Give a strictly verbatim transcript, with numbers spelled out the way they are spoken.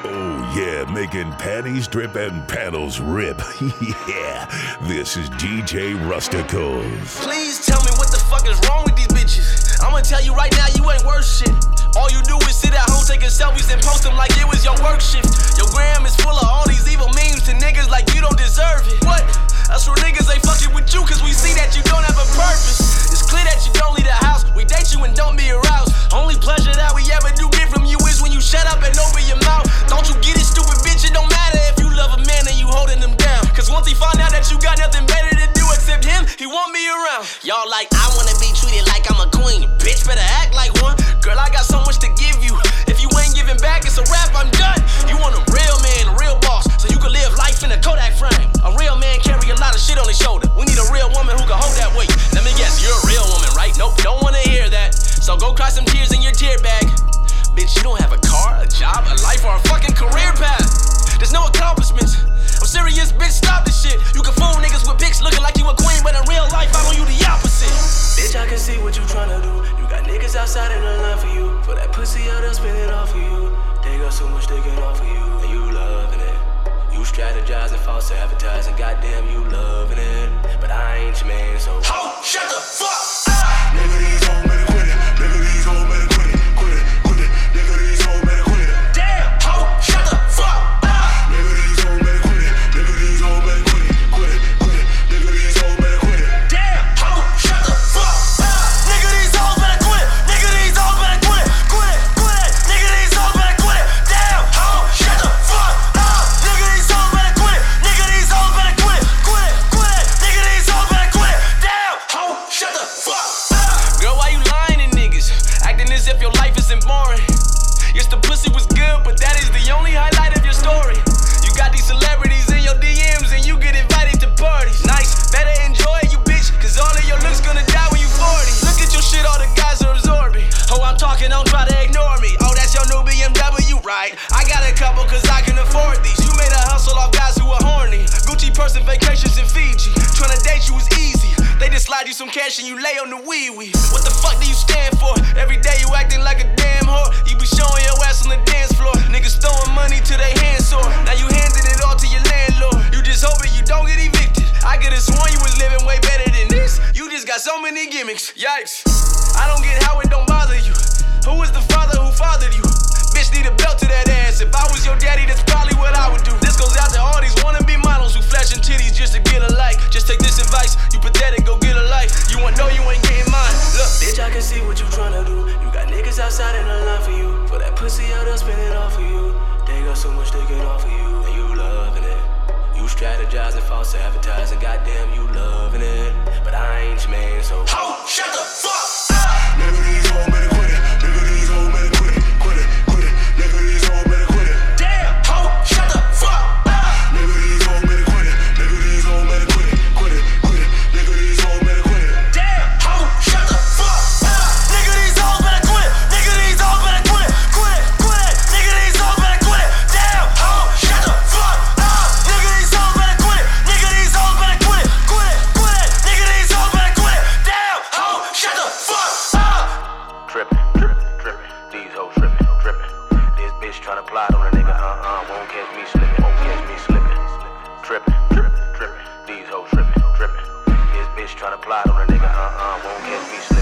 Oh yeah, making panties drip and panels rip. Yeah, this is D J Rusticals. Please tell me what the fuck is wrong with these bitches. I'ma tell you right now, you ain't worth shit. All you do is sit at home taking selfies and post them like it was your work shift. Your gram is full of all these evil memes to niggas like you don't deserve it. What? Us real niggas ain't fucking with you cause we see that you don't have a purpose. It's clear that you don't leave the house. We date you and don't be aroused. Only pleasure that we ever do get from you is when you shut up and open your mouth. Don't you get it, stupid bitch? It don't matter if you love a man and you holding him down. Cause once he find out that you got nothing better to do except him, he won't be around. Y'all like, I wanna be treated like I'm a queen. Bitch better act like one. Girl, I got so much to give you. If you ain't giving back, it's a wrap, I'm done. You want a real man, a real boss, so you can live life in a Kodak frame. A real man carry a lot of shit on his shoulder. We need a real woman who can hold that weight. Let me guess, you're a real woman, right? Nope, don't wanna hear that. So go cry some tears in your tear bag. Bitch, you don't have a car, a job, a life, or a fucking career path. There's no accomplishments. I'm serious, bitch, stop this shit. You can fool niggas with pics looking like you a queen, but in real life, I know you the opposite. Bitch, I can see what you tryna do. You got niggas outside in the line for you. For that pussy, out there spend it all for you. They got so much they can offer you, and you loving it. You strategizing, false advertising, goddamn, you loving it. But I ain't your man, so ho, shut the fuck up. Nigga, these hoes better quit it. Nigga, these hoes better quit it. Quit it, quit it. Nigga, these hoes better quit it. Damn, ho, shut the fuck up. Nigga, these hoes better quit it. Nigga, these hoes better quit it. Quit it, quit it. Nigga, these hoes better quit it. Damn, ho, shut the fuck up. Nigga, these hoes better quit it. Nigga, these hoes better quit it. Quit it, quit it. Nigga, these hoes better quit it. Damn, ho, shut the fuck up. Nigga, these hoes better quit it. Nigga, these hoes better quit it. Quit it, quit it. Nigga, these hoes better quit it. Damn, ho, shut the fuck up. Girl, why you lying to niggas? Acting as if your life isn't boring. Yes, the pussy was good, but that is the only highlight of your story. You got these celebrities in your D Ms and you get invited to parties. Nice, better enjoy it, you bitch, cause all of your looks gonna die when you forty. Look at your shit, all the guys are absorbing. Oh, I'm talking, don't try to ignore me. Oh, that's your new B M W, right? I got a couple cause I can afford these. You made a hustle off guys who are horny. Gucci person vacations in Fiji. Tryna date you is easy. They just slide you some cash and you lay on the wee-wee. What the fuck do you stand for? Every day you acting like a damn whore. You be showing your ass on the dance floor. Niggas throwing money to their hands sore. Now you handed it all to your landlord. You just hoping you don't get evicted. I could've sworn you was living way better than this. You just got so many gimmicks. Yikes. I don't get how it don't bother you. Who was the father who fathered you? Bitch need a belt to that ass. If I was your daddy, that's probably what I would do. This goes out to all these wannabe models who flashing titties just to get a like. Just take this advice, you pathetic, go get a life. You want know you ain't getting mine. Look, bitch, I can see what you tryna do. You got niggas outside in the line for you. For that pussy out there, spend it all for you. They got so much they can offer you, and you loving it. You strategizing, false advertising, goddamn, you loving it. But I ain't your man, so ho, shut the fuck up. Nigga, these hoes better quit it. Nigga, these hoes better quit it. Quit it, quit it. Nigga, these hoes better quit it. Damn, ho, shut the fuck up. Nigga, these hoes better quit it. Nigga, these hoes better quit it. Quit it, quit it. Nigga, these hoes better quit it. Damn, ho, shut the fuck up. Nigga, these hoes better quit. Nigga, these hoes better quit. Quit it, quit it. Nigga, these hoes better quit. Damn, ho, shut the fuck up. Nigga, these hoes better quit. Nigga, these hoes better quit. Quit it, quit it. Nigga, these hoes better quit. Damn, ho, shut the fuck up. Trippin', trippin', trippin'. These hoes trippin', trippin'. This bitch tryna plot on a nigga, uh-uh, won't catch me slippin', won't catch me slippin'. Trippin', trippin', trippin'. These hoes trippin', trippin'. This bitch tryna plot on a nigga, uh-uh, won't catch me slippin'.